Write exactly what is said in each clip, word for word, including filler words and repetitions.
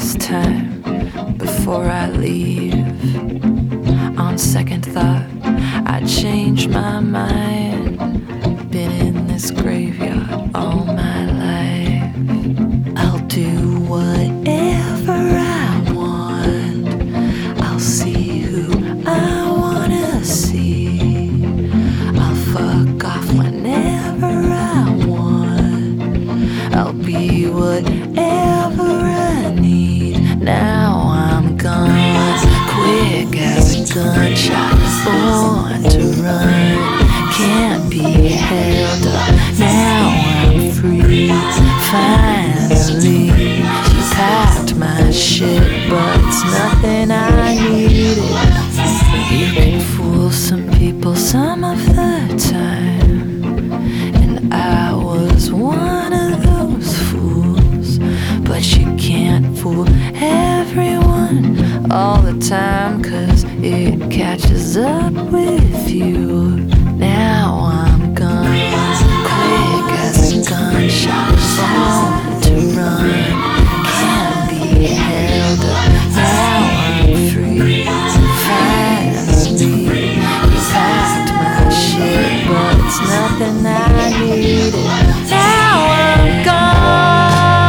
last time before I leave. On second thought, I changed my mind. Been in this graveyard all my life. I'll do whatever I want. I'll see who I wanna see. I'll fuck off whenever I want. I'll be whatever I need. Now I'm gone, quick as a gunshot, born to run. Can't be held up, now I'm free. Finally, she packed my shit, but it's nothing I needed. You can fool some people some of the time, and I was one of those fools. But you can't fool everyone all the time, 'cause it catches up with you. Now I'm gone, quick as a gunshot, born to run. Can't be held up, now I'm free. Finally, you packed my shit, but it's nothing I needed. Now I'm gone.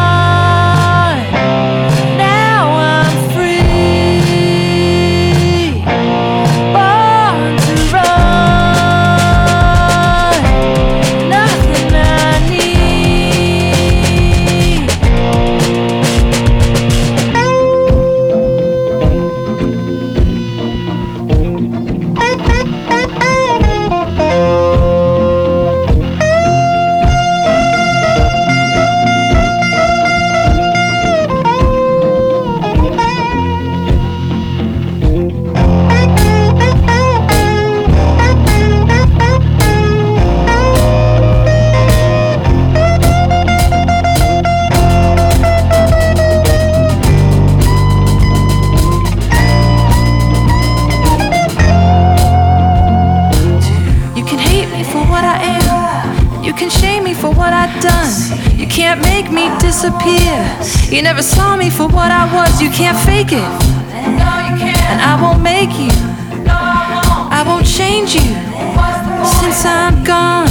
Disappear. You never saw me for what I was. You can't fake it. No, you can't. And I won't make you. No, I won't. I won't change you. Since I'm gone.